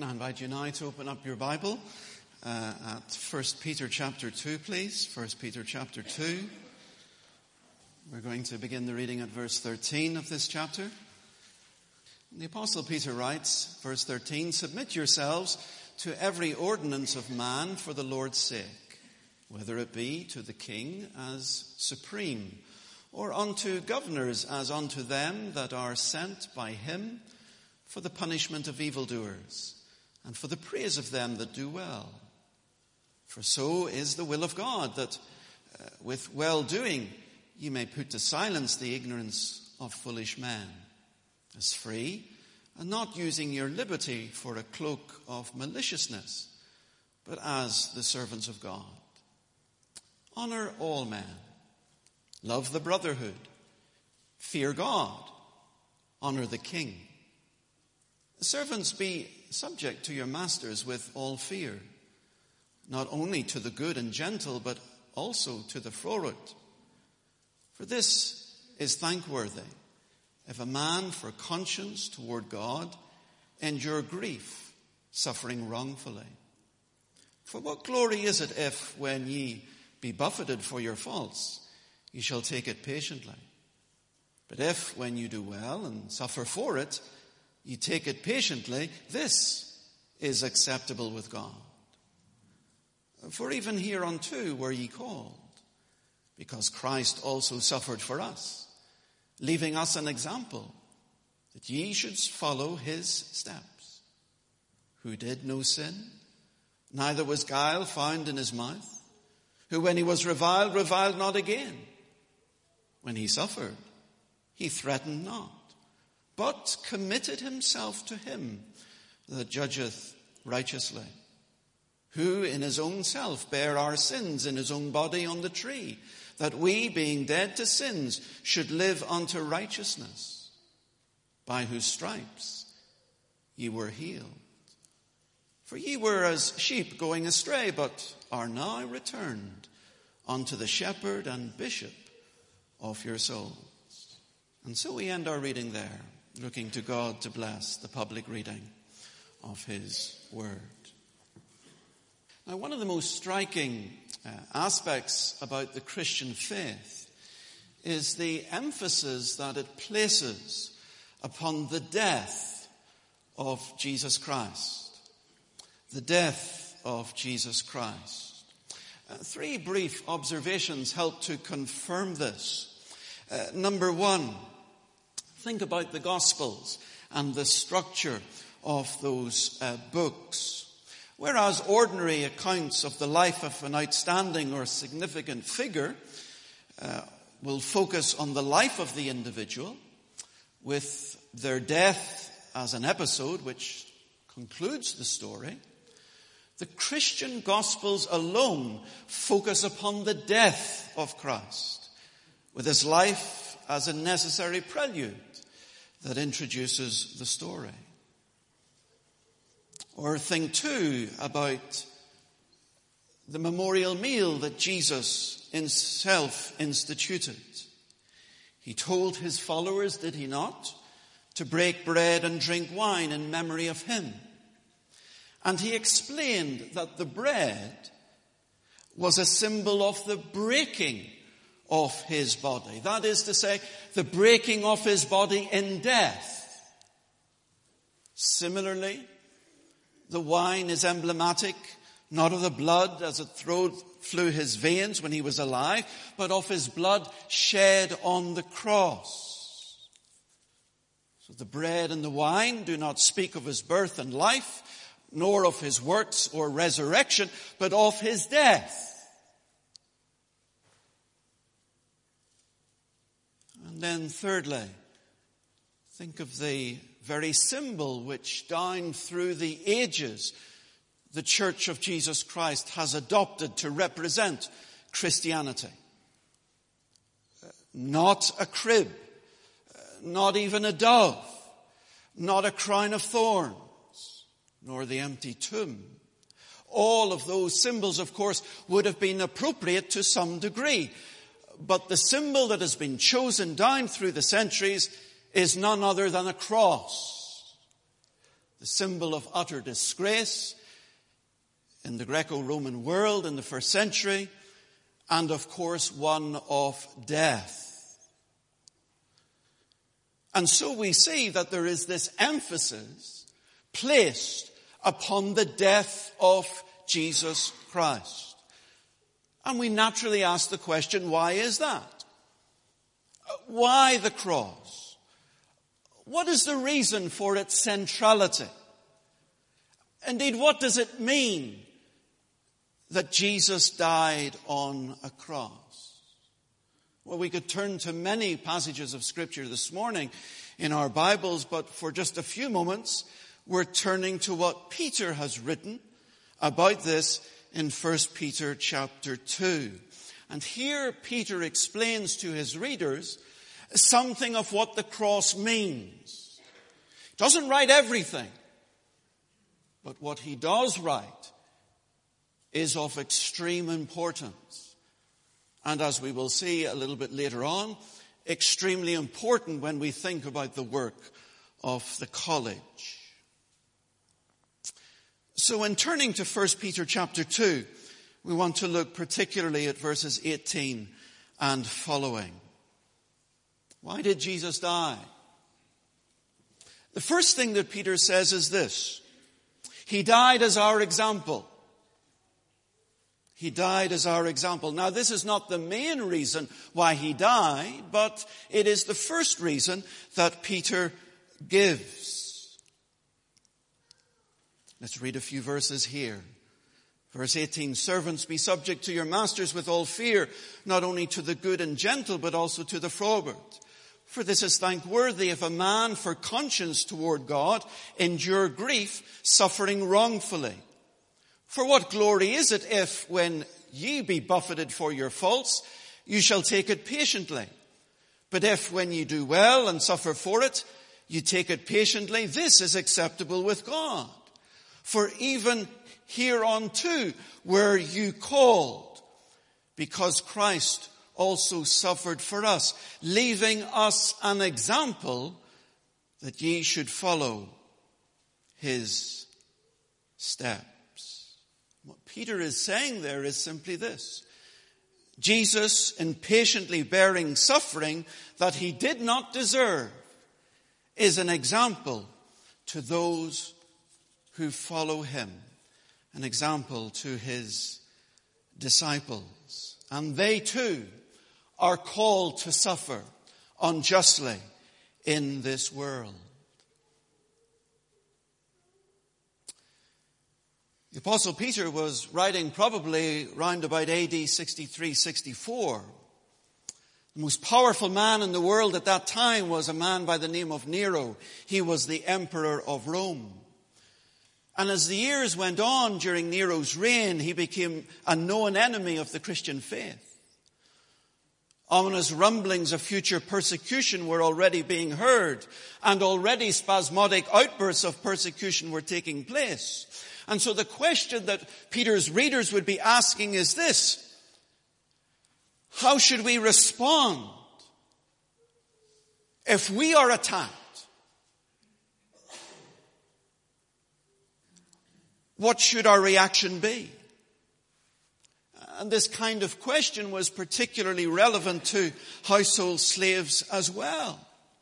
I invite you now to open up your Bible at 1 Peter chapter 2, please. 1 Peter chapter 2. We're going to begin the reading at verse 13 of this chapter. The Apostle Peter writes, verse 13, "Submit yourselves to every ordinance of man for the Lord's sake, whether it be to the king as supreme, or unto governors as unto them that are sent by him for the punishment of evildoers, and for the praise of them that do well. For so is the will of God, that with well-doing ye may put to silence the ignorance of foolish men, as free, and not using your liberty for a cloak of maliciousness, but as the servants of God. Honor all men, love the brotherhood, fear God, honor the king. Servants, be subject to your masters with all fear, not only to the good and gentle, but also to the froward. For this is thankworthy, if a man for conscience toward God endure grief, suffering wrongfully. For what glory is it if, when ye be buffeted for your faults, ye shall take it patiently? But if, when you do well and suffer for it, ye take it patiently, this is acceptable with God. For even hereunto were ye called, because Christ also suffered for us, leaving us an example, that ye should follow his steps, who did no sin, neither was guile found in his mouth, who when he was reviled not again. When he suffered, he threatened not, but committed himself to him that judgeth righteously, who in his own self bare our sins in his own body on the tree, that we, being dead to sins, should live unto righteousness, by whose stripes ye were healed. For ye were as sheep going astray, but are now returned unto the shepherd and bishop of your souls." And so we end our reading there, looking to God to bless the public reading of his word. Now, one of the most striking aspects about the Christian faith is the emphasis that it places upon the death of Jesus Christ. The death of Jesus Christ. Three brief observations help to confirm this. Number one, think about the Gospels and the structure of those books. Whereas ordinary accounts of the life of an outstanding or significant figure will focus on the life of the individual, with their death as an episode which concludes the story, the Christian Gospels alone focus upon the death of Christ, with his life as a necessary prelude that introduces the story. Or think too about the memorial meal that Jesus himself instituted. He told his followers, did he not, to break bread and drink wine in memory of him. And he explained that the bread was a symbol of the breaking of his body. That is to say, the breaking of his body in death. Similarly, the wine is emblematic, not of the blood as it flew his veins when he was alive, but of his blood shed on the cross. So the bread and the wine do not speak of his birth and life, nor of his works or resurrection, but of his death. And then thirdly, think of the very symbol which down through the ages the Church of Jesus Christ has adopted to represent Christianity. Not a crib, not even a dove, not a crown of thorns, nor the empty tomb. All of those symbols, of course, would have been appropriate to some degree. But the symbol that has been chosen down through the centuries is none other than a cross. The a symbol of utter disgrace in the Greco-Roman world in the first century, and of course one of death. And so we see that there is this emphasis placed upon the death of Jesus Christ. And we naturally ask the question, why is that? Why the cross? What is the reason for its centrality? Indeed, what does it mean that Jesus died on a cross? Well, we could turn to many passages of Scripture this morning in our Bibles, but for just a few moments, we're turning to what Peter has written about this in 1 Peter chapter 2. And here Peter explains to his readers something of what the cross means. He doesn't write everything, but what he does write is of extreme importance. And as we will see a little bit later on, extremely important when we think about the work of the college. So in turning to 1 Peter chapter 2, we want to look particularly at verses 18 and following. Why did Jesus die? The first thing that Peter says is this: He died as our example. He died as our example. Now, this is not the main reason why he died, but it is the first reason that Peter gives. Let's read a few verses here. Verse 18, servants, be subject to your masters with all fear, not only to the good and gentle, but also to the froward. For this is thankworthy if a man for conscience toward God endure grief, suffering wrongfully. For what glory is it if, when ye be buffeted for your faults, you shall take it patiently? But if, when ye do well and suffer for it, you take it patiently, this is acceptable with God. For even hereunto were you called, because Christ also suffered for us, leaving us an example that ye should follow his steps. What Peter is saying there is simply this: Jesus, in patiently bearing suffering that he did not deserve, is an example to those who follow him, an example to his disciples. And they too are called to suffer unjustly in this world. The Apostle Peter was writing probably round about AD 63-64. The most powerful man in the world at that time was a man by the name of Nero. He was the emperor of Rome. And as the years went on during Nero's reign, he became a known enemy of the Christian faith. Ominous rumblings of future persecution were already being heard, and already spasmodic outbursts of persecution were taking place. And so the question that Peter's readers would be asking is this: how should we respond if we are attacked? What should our reaction be? And this kind of question was particularly relevant to household slaves as well.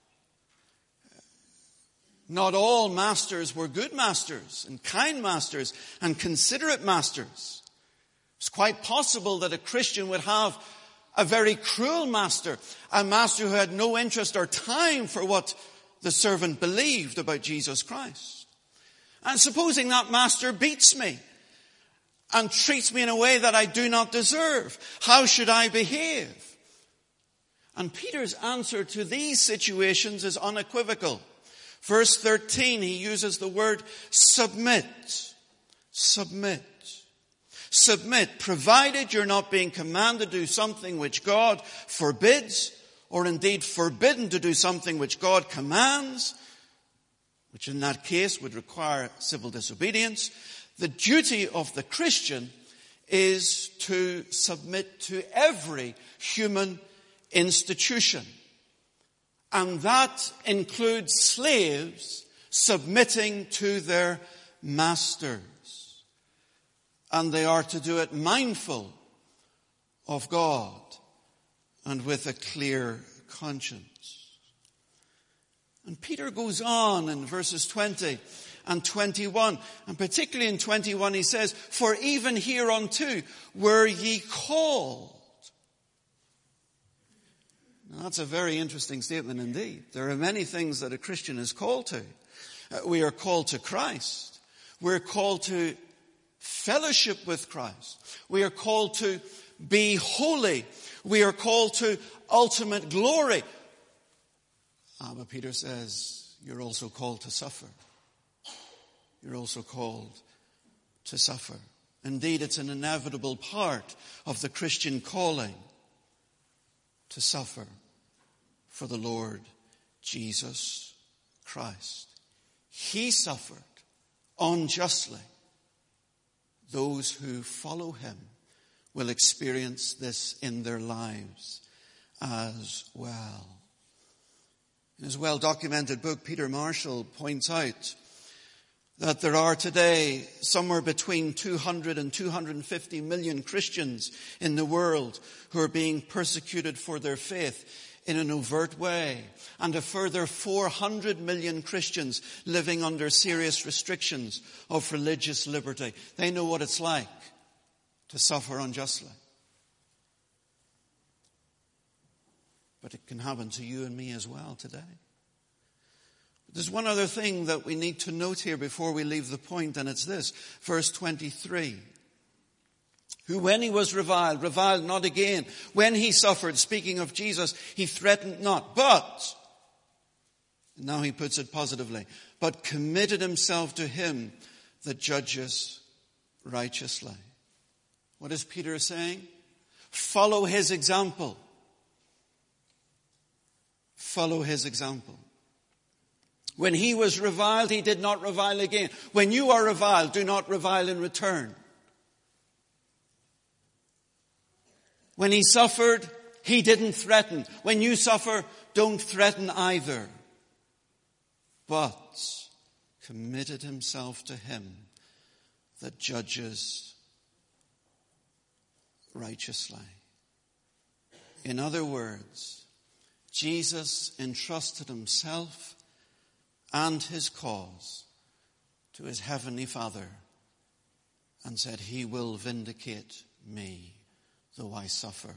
Not all masters were good masters and kind masters and considerate masters. It's quite possible that a Christian would have a very cruel master, a master who had no interest or time for what the servant believed about Jesus Christ. And supposing that master beats me and treats me in a way that I do not deserve, how should I behave? And Peter's answer to these situations is unequivocal. Verse 13, he uses the word submit. Submit. Submit, provided you're not being commanded to do something which God forbids, or indeed forbidden to do something which God commands, which in that case would require civil disobedience. The duty of the Christian is to submit to every human institution. And that includes slaves submitting to their masters. And they are to do it mindful of God and with a clear conscience. And Peter goes on in verses 20 and 21, and particularly in 21 he says, "For even hereunto were ye called." Now, that's a very interesting statement indeed. There are many things that a Christian is called to. We are called to Christ. We're called to fellowship with Christ. We are called to be holy. We are called to ultimate glory. But Peter says, you're also called to suffer. You're also called to suffer. Indeed, it's an inevitable part of the Christian calling to suffer for the Lord Jesus Christ. He suffered unjustly. Those who follow him will experience this in their lives as well. In his well-documented book, Peter Marshall points out that there are today somewhere between 200 and 250 million Christians in the world who are being persecuted for their faith in an overt way, and a further 400 million Christians living under serious restrictions of religious liberty. They know what it's like to suffer unjustly. But it can happen to you and me as well today. There's one other thing that we need to note here before we leave the point, and it's this. Verse 23. Who when he was reviled not again. When he suffered, speaking of Jesus, he threatened not, but, now he puts it positively, but committed himself to him that judges righteously. What is Peter saying? Follow his example. Follow his example. When he was reviled, he did not revile again. When you are reviled, do not revile in return. When he suffered, he didn't threaten. When you suffer, don't threaten either. But committed himself to him that judges righteously. In other words, Jesus entrusted himself and his cause to his heavenly Father and said, he will vindicate me, though I suffer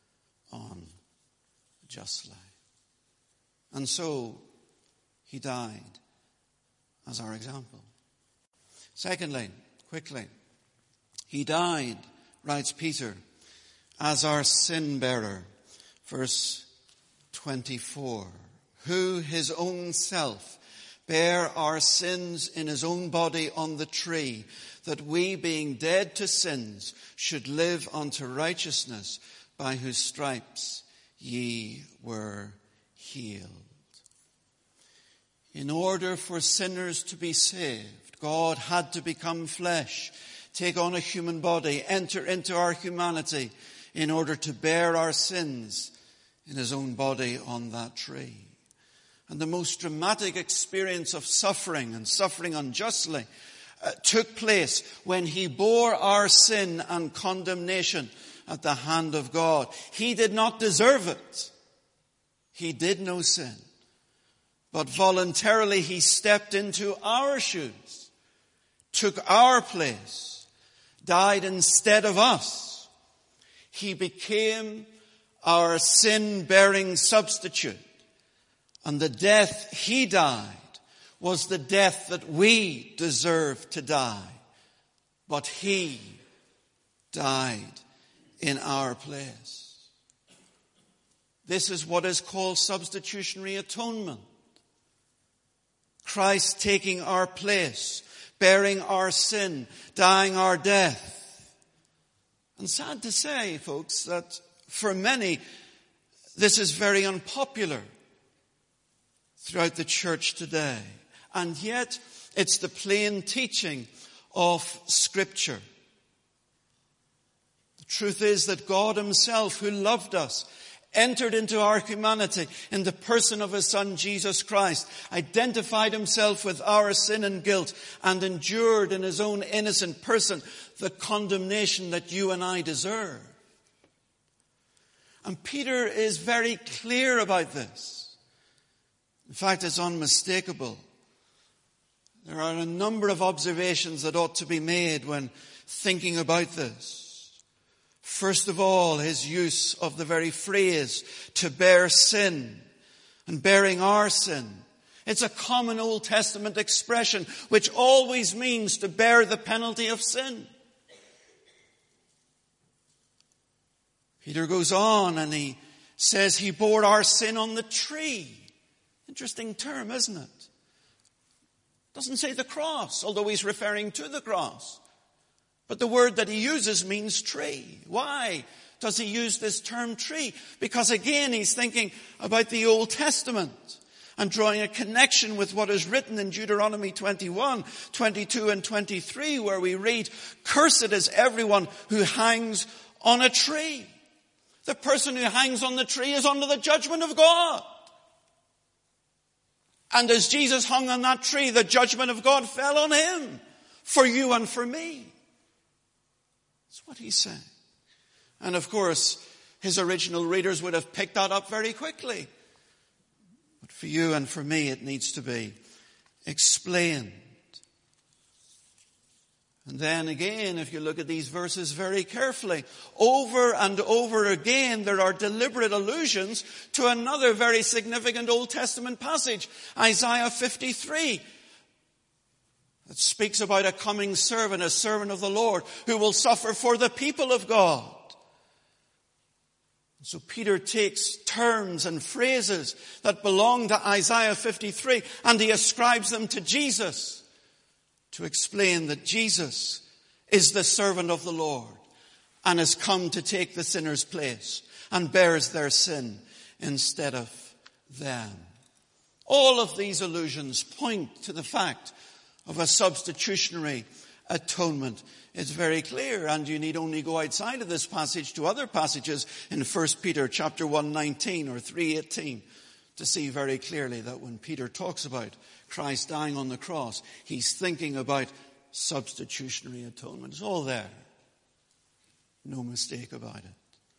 unjustly. And so he died as our example. Secondly, quickly, he died, writes Peter, as our sin bearer. Verse 24. Who his own self bare our sins in his own body on the tree, that we, being dead to sins, should live unto righteousness, by whose stripes ye were healed. In order for sinners to be saved, God had to become flesh, take on a human body, enter into our humanity, in order to bear our sins in his own body on that tree. And the most dramatic experience of suffering, and suffering unjustly, took place when he bore our sin and condemnation at the hand of God. He did not deserve it. He did no sin. But voluntarily he stepped into our shoes, took our place, died instead of us. He became our sin-bearing substitute. And the death he died was the death that we deserve to die. But he died in our place. This is what is called substitutionary atonement. Christ taking our place, bearing our sin, dying our death. And sad to say, folks, that for many, this is very unpopular throughout the church today. And yet, it's the plain teaching of Scripture. The truth is that God himself, who loved us, entered into our humanity in the person of his Son, Jesus Christ, identified himself with our sin and guilt, and endured in his own innocent person the condemnation that you and I deserve. And Peter is very clear about this. In fact, it's unmistakable. There are a number of observations that ought to be made when thinking about this. First of all, his use of the very phrase, to bear sin, and bearing our sin. It's a common Old Testament expression which always means to bear the penalty of sin. Peter goes on and he says he bore our sin on the tree. Interesting term, isn't it? Doesn't say the cross, although he's referring to the cross. But the word that he uses means tree. Why does he use this term tree? Because again, he's thinking about the Old Testament and drawing a connection with what is written in Deuteronomy 21, 22 and 23, where we read, "Cursed is everyone who hangs on a tree." The person who hangs on the tree is under the judgment of God. And as Jesus hung on that tree, the judgment of God fell on him for you and for me. That's what he's saying. And of course, his original readers would have picked that up very quickly. But for you and for me, it needs to be explained. And then again, if you look at these verses very carefully, over and over again, there are deliberate allusions to another very significant Old Testament passage, Isaiah 53. It speaks about a coming servant, a servant of the Lord, who will suffer for the people of God. So Peter takes terms and phrases that belong to Isaiah 53 and he ascribes them to Jesus to explain that Jesus is the servant of the Lord and has come to take the sinner's place and bears their sin instead of them. All of these allusions point to the fact of a substitutionary atonement. It's very clear, and you need only go outside of this passage to other passages in 1 Peter chapter 1:19 or 3:18 to see very clearly that when Peter talks about Christ dying on the cross, he's thinking about substitutionary atonement. It's all there. No mistake about it.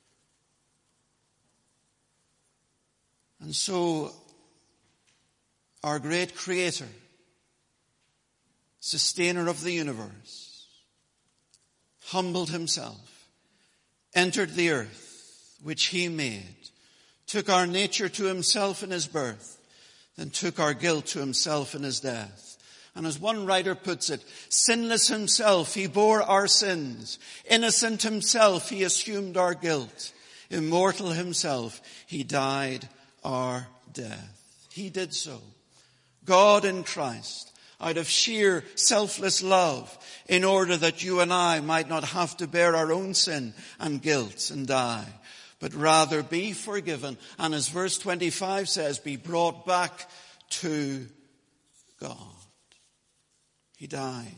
And so, our great Creator, Sustainer of the universe, humbled himself, entered the earth which he made, took our nature to himself in his birth, then took our guilt to himself in his death. And as one writer puts it, sinless himself, he bore our sins. Innocent himself, he assumed our guilt. Immortal himself, he died our death. He did so. God in Christ, out of sheer selfless love, in order that you and I might not have to bear our own sin and guilt and die, but rather be forgiven. And as verse 25 says, be brought back to God. He died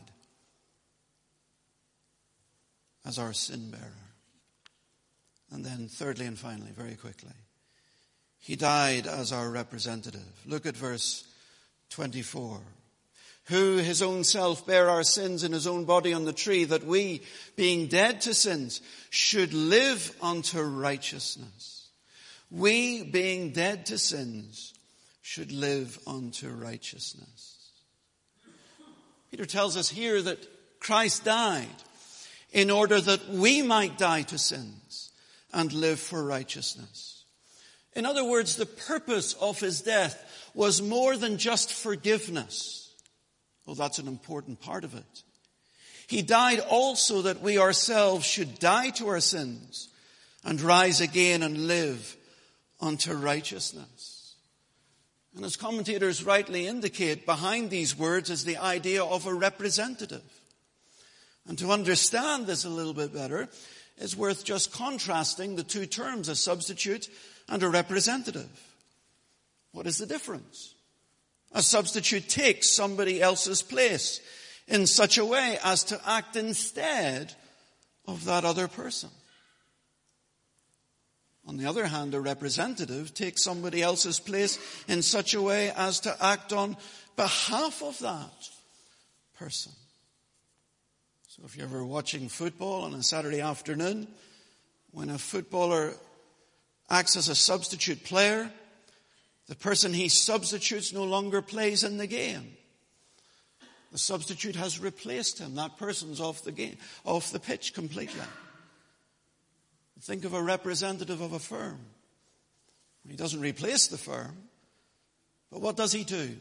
as our sin bearer. And then thirdly and finally, very quickly, he died as our representative. Look at verse 24. Who his own self bare our sins in his own body on the tree, that we, being dead to sins, should live unto righteousness. We, being dead to sins, should live unto righteousness. Peter tells us here that Christ died in order that we might die to sins and live for righteousness. In other words, the purpose of his death was more than just forgiveness. Well, that's an important part of it. He died also that we ourselves should die to our sins and rise again and live unto righteousness. And as commentators rightly indicate, behind these words is the idea of a representative. And to understand this a little bit better, it's worth just contrasting the two terms, a substitute and a representative. What is the difference? A substitute takes somebody else's place in such a way as to act instead of that other person. On the other hand, a representative takes somebody else's place in such a way as to act on behalf of that person. So if you're ever watching football on a Saturday afternoon, when a footballer acts as a substitute player, the person he substitutes no longer plays in the game. The substitute has replaced him. That person's off the pitch completely. Think of a representative of a firm. He doesn't replace the firm, but what does he do?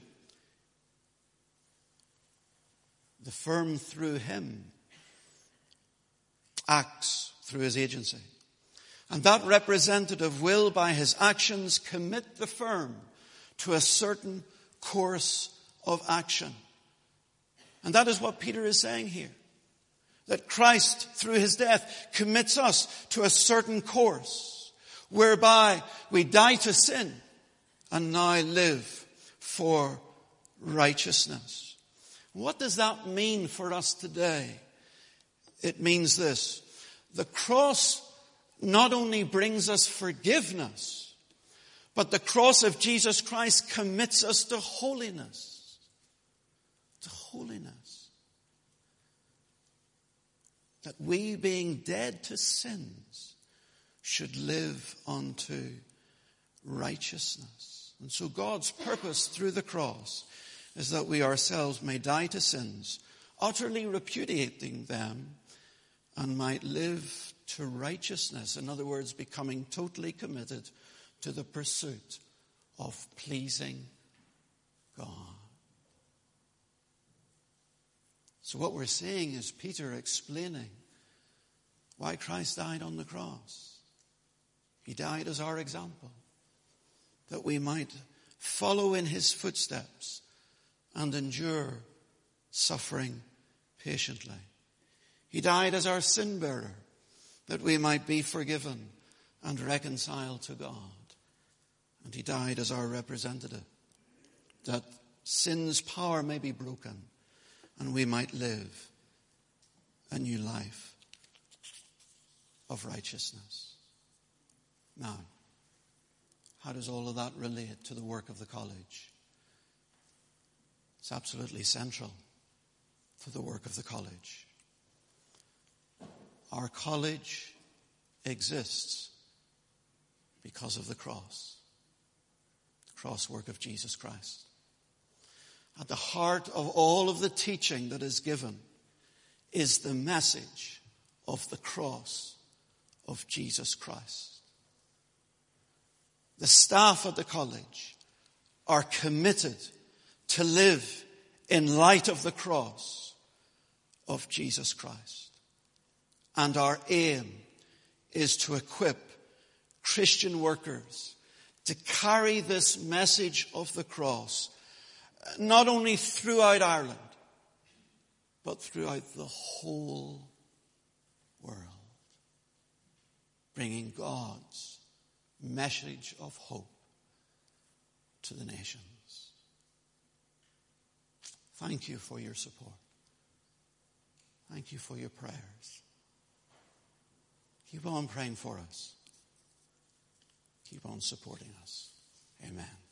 The firm through him acts through his agency. And that representative will, by his actions, commit the firm to a certain course of action. And that is what Peter is saying here. That Christ, through his death, commits us to a certain course whereby we die to sin and now live for righteousness. What does that mean for us today? It means this. The cross not only brings us forgiveness, but the cross of Jesus Christ commits us to holiness. To holiness. That we, being dead to sins, should live unto righteousness. And so God's purpose through the cross is that we ourselves may die to sins, utterly repudiating them, and might live to righteousness. In other words, becoming totally committed to the pursuit of pleasing God. So what we're seeing is Peter explaining why Christ died on the cross. He died as our example, that we might follow in his footsteps and endure suffering patiently. He died as our sin bearer, that we might be forgiven and reconciled to God. And he died as our representative, that sin's power may be broken and we might live a new life of righteousness. Now, how does all of that relate to the work of the college? It's absolutely central to the work of the college. Our college exists because of the cross work of Jesus Christ. At the heart of all of the teaching that is given is the message of the cross of Jesus Christ. The staff at the college are committed to live in light of the cross of Jesus Christ. And our aim is to equip Christian workers to carry this message of the cross not only throughout Ireland, but throughout the whole world, bringing God's message of hope to the nations. Thank you for your support. Thank you for your prayers. Keep on praying for us. Keep on supporting us. Amen.